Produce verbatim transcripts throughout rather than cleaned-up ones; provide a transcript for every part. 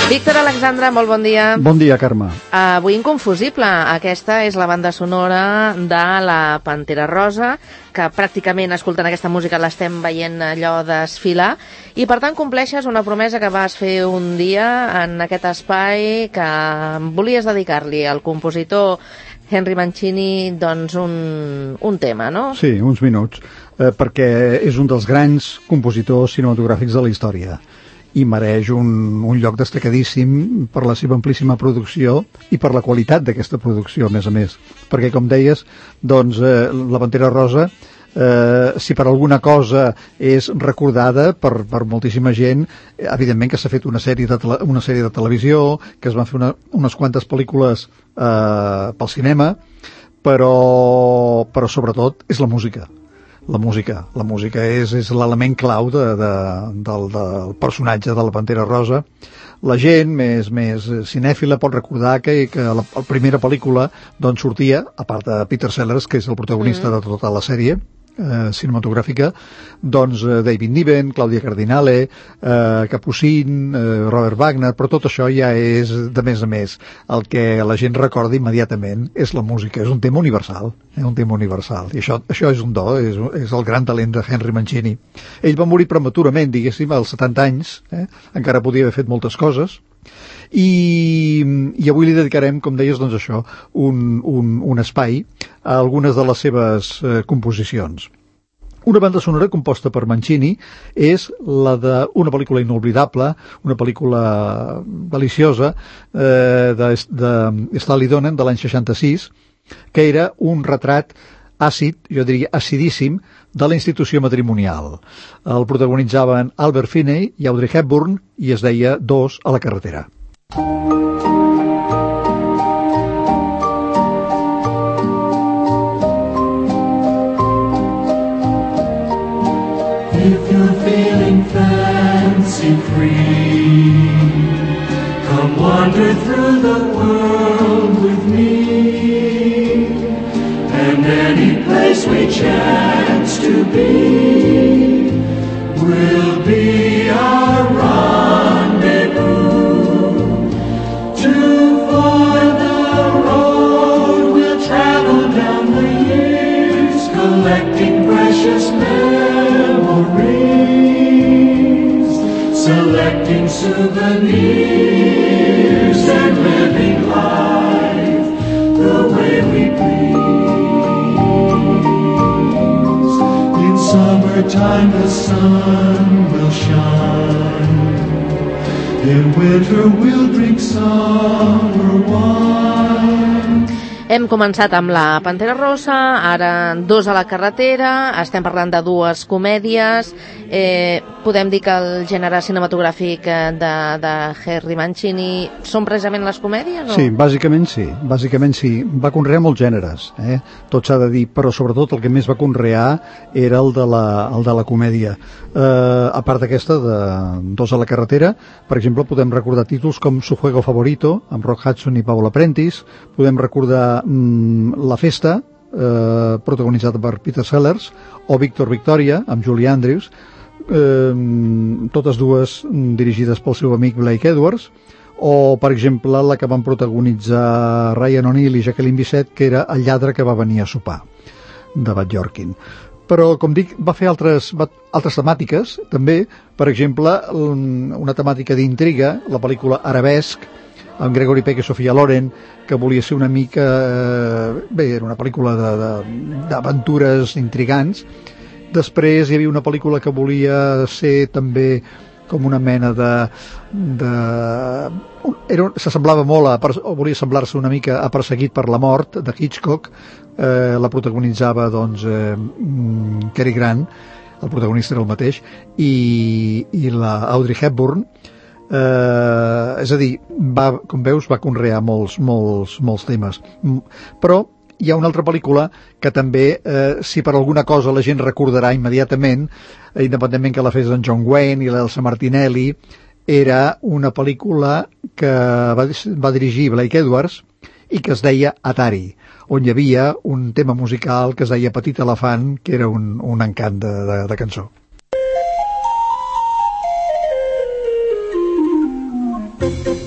Víctor Alexandre, molt bon dia. Bon dia, Carme. Avui inconfusible. Aquesta és la banda sonora de la Pantera Rosa, que pràcticament escoltant aquesta música l'estem veient allò desfilar, i per tant compleixes una promesa que vas fer un dia en aquest espai que volies dedicar-li al compositor Henry Mancini doncs un, un tema, no? Sí, uns minuts, eh, perquè és un dels grans compositors cinematogràfics de la història i mereix un, un lloc destacadíssim per la seva amplíssima producció i per la qualitat d'aquesta producció, a més a més. Perquè, com deies, doncs, eh, la Pantera Rosa, eh, si per alguna cosa és recordada per, per moltíssima gent, evidentment que s'ha fet una sèrie de, tele, una sèrie de televisió, que es van fer una, unes quantes pel·lícules eh, pel cinema, però, però sobretot és la música. La música. La música és, és l'element clau de, de, del, del personatge de la Pantera Rosa. La gent més, més cinèfila pot recordar que, que la, la primera pel·lícula doncs, sortia, a part de Peter Sellers, que és el protagonista mm. de tota la sèrie eh, cinematogràfica, doncs eh, David Niven, Claudia Cardinale, eh, Capucin, eh, Robert Wagner, però tot això ja és de més a més. El que la gent recorda immediatament és la música, és un tema universal, eh, un tema universal, i això, això és un do, és, és el gran talent de Henry Mancini. Ell va morir prematurament, diguéssim, als setanta anys, eh? Encara podia haver fet moltes coses, i, i avui li dedicarem, com deies, doncs això, un, un, un espai a algunes de les seves eh, composicions. Una banda sonora composta per Mancini és la d'una pel·lícula inoblidable, una pel·lícula deliciosa eh, de, de Stanley Donen de l'any seixanta-sis, que era un retrat àcid, jo diria acidíssim, de la institució matrimonial. El protagonitzaven Albert Finney i Audrey Hepburn i es deia Dos a la carretera. If you're feeling fancy free, come wander through the world with me, and any place we chance to be will be our rendezvous. To find the road we'll travel down the years, collecting precious memories, selecting souvenirs, and living life the way we please. In summertime the sun will shine, in winter we'll drink summer wine. Hem començat amb la Pantera Rosa, ara Dos a la carretera, estem parlant de dues comèdies. Eh, podem dir que el gènere cinematogràfic de, de Henry Mancini són precisament les comèdies? O? Sí, bàsicament sí, bàsicament sí. Va conrear molts gèneres, eh? Tot s'ha de dir, però sobretot el que més va conrear era el de la, el de la comèdia. Eh, a part d'aquesta, de Dos a la carretera, per exemple, podem recordar títols com Su juego favorito, amb Rock Hudson i Paula Prentiss, podem recordar mm, La festa, eh, protagonitzada per Peter Sellers, o Victor Victoria, amb Julie Andrews, eh, totes dues dirigides pel seu amic Blake Edwards, o, per exemple, la que van protagonitzar Ryan O'Neal i Jacqueline Bisset, que era El lladre que va venir a sopar, de Bud Yorkin. Però, com dic, va fer altres, va, altres temàtiques, també, per exemple, una temàtica d'intriga, la pel·lícula Arabesc, amb Gregory Peck i Sofia Loren, que volia ser una mica... Eh, bé, era una pel·lícula d'aventures intrigants. Després hi havia una pel·lícula que volia ser també com una mena de... de era, s'assemblava molt a, o volia semblar-se una mica a Perseguit per la mort, de Hitchcock. Eh, la protagonitzava, doncs, eh, Cary Grant, el protagonista era el mateix, i, i la Audrey Hepburn. Eh, és a dir, va, com veus, va conrear molts, molts, molts temes. Però hi ha una altra pel·lícula que també, eh, si per alguna cosa la gent recordarà immediatament, eh, independentment que la fes en John Wayne i l'Elsa Martinelli, era una pel·lícula que va, va dirigir Blake Edwards i que es deia Atari, on hi havia un tema musical que es deia Petit elefant, que era un, un encant de, de, de cançó. Thank you.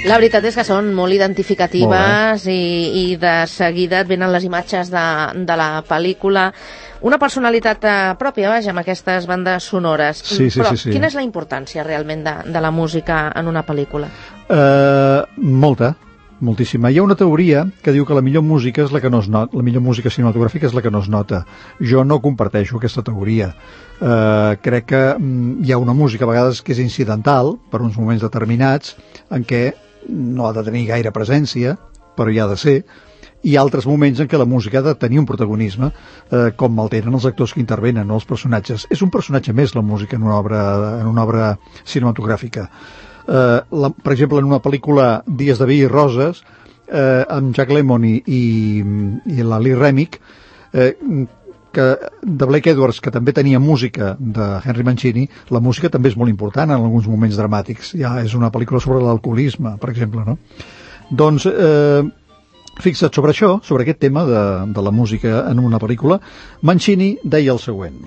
La veritat és que són molt identificatives i, i de seguida et venen les imatges de, de la pel·lícula. Una personalitat eh, pròpia, vaja, amb aquestes bandes sonores. Sí, sí, Però sí, sí. quina és la importància realment de, de la música en una pel·lícula? Uh, molta, moltíssima. Hi ha una teoria que diu que la millor música és la que no es nota, la millor música cinematogràfica és la que no es nota. Jo no comparteixo aquesta teoria. Uh, crec que um, hi ha una música a vegades que és incidental per uns moments determinats en què no ha de tenir gaire presència, però hi ha de ser, i altres moments en què la música ha de tenir un protagonisme, eh, com el tenen els actors que intervenen, no els personatges. És un personatge més, la música, en una obra, en una obra cinematogràfica. Eh, la, per exemple, en una pel·lícula Dies de vi i roses, eh, amb Jack Lemmon i, i, i la Lee Remick, eh, que de Blake Edwards, que també tenia música de Henry Mancini, la música també és molt important en alguns moments dramàtics. Ja és una pel·lícula sobre l'alcoholisme, per exemple, no? Doncs, eh, fixa't sobre això, sobre aquest tema de, de la música en una pel·lícula, Mancini deia el següent.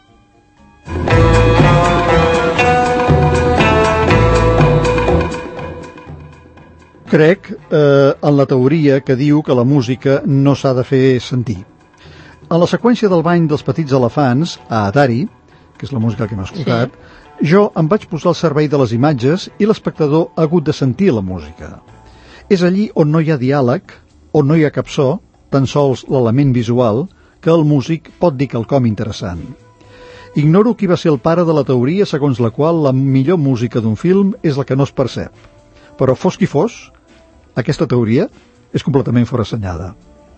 Crec eh, en la teoria que diu que la música no s'ha de fer sentir. En la seqüència del bany dels petits elefants, a Atari, que és la música que hem escoltat, sí. Jo em vaig posar al servei de les imatges i l'espectador ha hagut de sentir la música. És allí on no hi ha diàleg, on no hi ha cap so, tan sols l'element visual, que el músic pot dir quelcom interessant. Ignoro qui va ser el pare de la teoria segons la qual la millor música d'un film és la que no es percep. Però fos qui fos, aquesta teoria és completament forassenyada.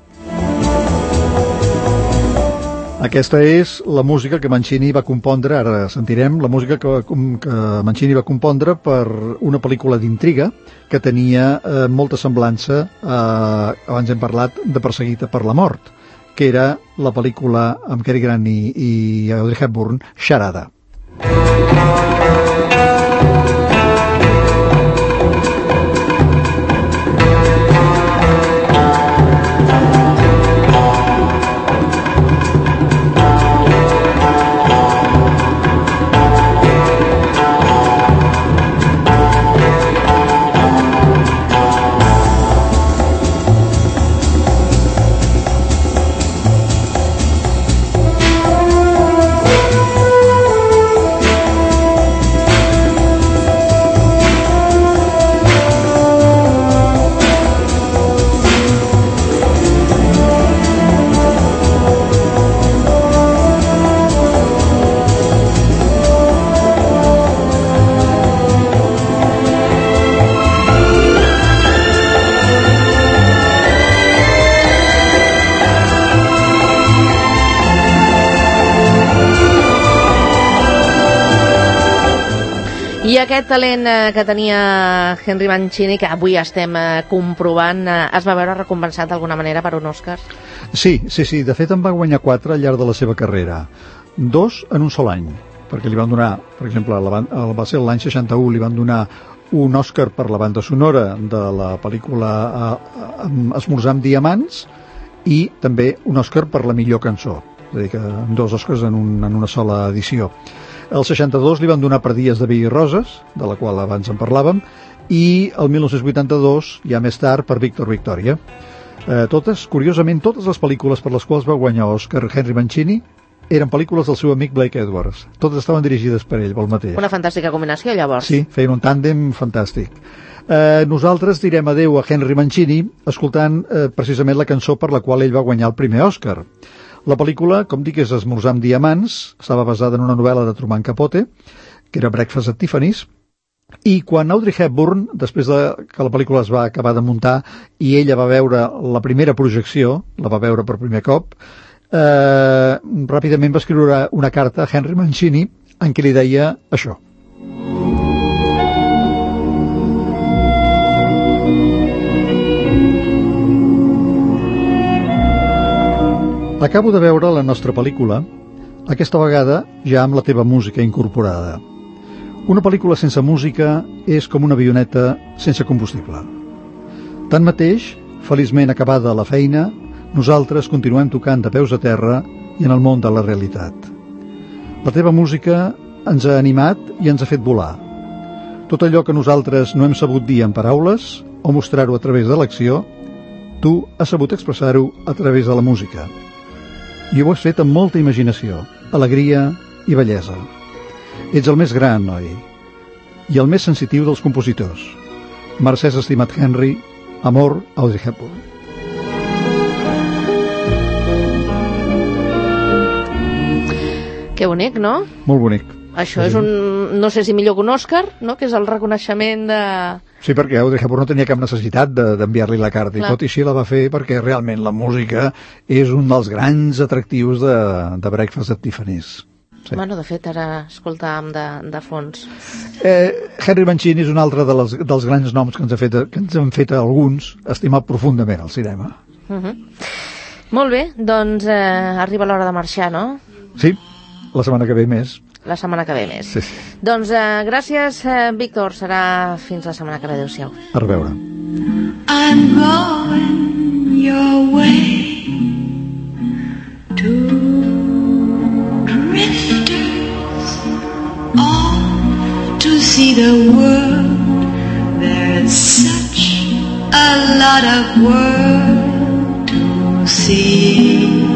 Aquesta és la música que Mancini va compondre, ara sentirem, la música que, que Mancini va compondre per una pel·lícula d'intriga que tenia eh, molta semblança, eh, abans hem parlat, de Perseguida per la mort, que era la pel·lícula amb Cary Grant i, i Audrey Hepburn, Xarada. I aquest talent eh, que tenia Henry Mancini, que avui estem eh, comprovant, eh, es va veure recompensat d'alguna manera per un Òscar? Sí, sí, sí. De fet, en va guanyar quatre al llarg de la seva carrera. Dos en un sol any, perquè li van donar, per exemple, la, va ser l'any seixanta-u, li van donar un Òscar per la banda sonora de la pel·lícula eh, Esmorzar amb diamants i també un Òscar per la millor cançó. És a dir, que dos Òscars en, un, en una sola edició. El seixanta-dos li van donar per Dies de vi i roses, de la qual abans en parlàvem, i el dinou vuitanta-dos, ja més tard, per Víctor Victòria. Eh, totes, curiosament, totes les pel·lícules per les quals va guanyar Òscar Henry Mancini eren pel·lícules del seu amic Blake Edwards. Totes estaven dirigides per ell, pel mateix. Una fantàstica combinació, llavors. Sí, feien un tàndem fantàstic. Eh, nosaltres direm adeu a Henry Mancini escoltant eh, precisament la cançó per la qual ell va guanyar el primer Òscar. La pel·lícula, com dic, és Esmorzar amb diamants, estava basada en una novel·la de Truman Capote, que era Breakfast at Tiffany's, i quan Audrey Hepburn, després de que la pel·lícula es va acabar de muntar i ella va veure la primera projecció, la va veure per primer cop, eh, ràpidament va escriure una carta a Henry Mancini en què li deia això. Acabo de veure la nostra pel·lícula, aquesta vegada ja amb la teva música incorporada. Una pel·lícula sense música és com una avioneta sense combustible. Tanmateix, feliçment acabada la feina, nosaltres continuem tocant de peus a terra i en el món de la realitat. La teva música ens ha animat i ens ha fet volar. Tot allò que nosaltres no hem sabut dir en paraules, o mostrar-ho a través de l'acció, tu has sabut expressar-ho a través de la música. I ho has fet amb molta imaginació, alegria i bellesa. Ets el més gran, noi, i el més sensitiu dels compositors. Mercès, estimat Henry, amor, Audrey Hepburn. Que bonic, no? Molt bonic. Això és un, no sé si millor que un Òscar, no? Que és el reconeixement de... Sí, perquè Audrey Hepburn no tenia cap necessitat d'enviar-li la carta, Clar. I tot i així la va fer perquè realment la música és un dels grans atractius de, de Breakfast at Tiffany's. Sí. Bueno, de fet, ara escoltàvem de, de fons. Eh, Henry Mancini és un altre de les, dels grans noms que ens, ha fet, que ens han fet alguns estimar profundament al cinema. Uh -huh. Molt bé, doncs eh, arriba l'hora de marxar, no? Sí, la setmana que ve més. La setmana que ve més. Sí. Doncs eh, gràcies, eh, Víctor. Serà fins la setmana que ve. Adéu-siau. A reveure. I'm going your way to drifters off to see the world. There's such a lot of world to see.